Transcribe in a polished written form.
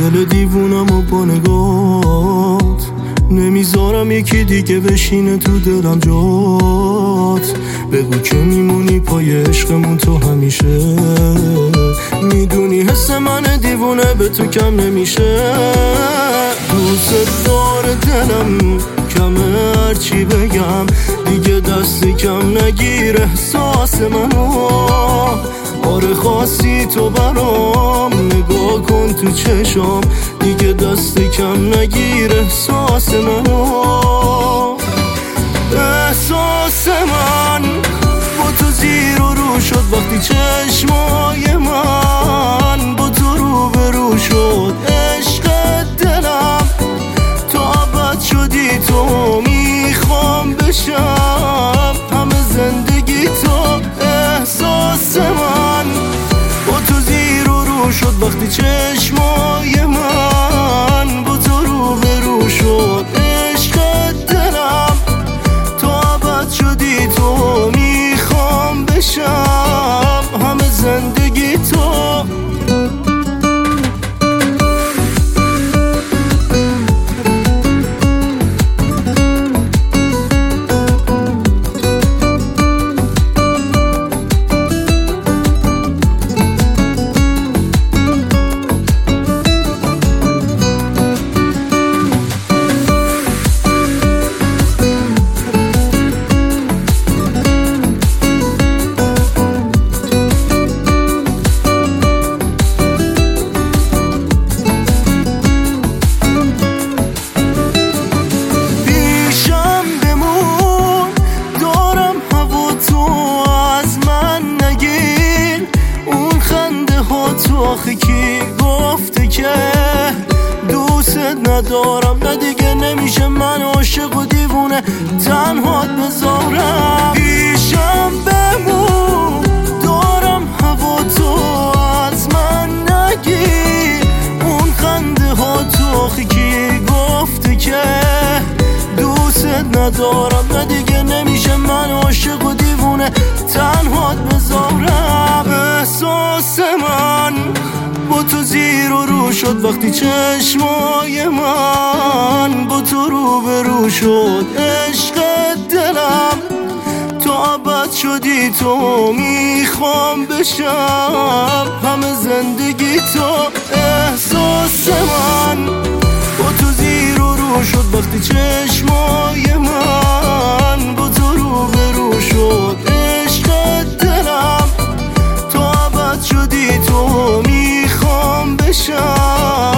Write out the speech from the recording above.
دل دیوونم و با نگات نمیذارم یکی دیگه بشینه تو دلم جات. بگو که میمونی پای عشقمون تو همیشه، میدونی حس من دیوونه به تو کم نمیشه. دوست داره دلم کمه هرچی بگم، دیگه دستی کم نگیر احساس منو. آره خواستی تو برام نگاه کن تو چشام، دیگه دستی کم نگیر احساس منو. احساس من با تو زیر و رو شد وقتی چشمای من با تو رو به رو شد. عشق دلم تو ابد شدی، تو میخوام بشم همه زندگی تو. احساس من با تو زیر و رو شد وقتی چشمای من با تو رو به رو شد. عشق دلم تو ابد شدی، تو میخوام بشم همه زندگی تو. آخه کی گفته که دوست ندارم؟ نه دیگه نمیشه من عاشق و دیوونه تنهات بذارم. پیشم بمون دارم هوا تو از من نگیر، اون خنده ها تو آخه کی گفته که دوست ندارم؟ نه دیگه نمیشه من عاشق و دیوونه تنهات بذارم. احساس من با تو زیر و رو شد وقتی چشمای من با تو رو به رو شد. عشق دلم تو ابد شدی، تو میخوام بشم همه زندگی تو. احساس من با تو زیر و رو شد وقتی چشمای من با تو رو به رو شد. عشق دلم تو ابد شدی، تو میخوام بشم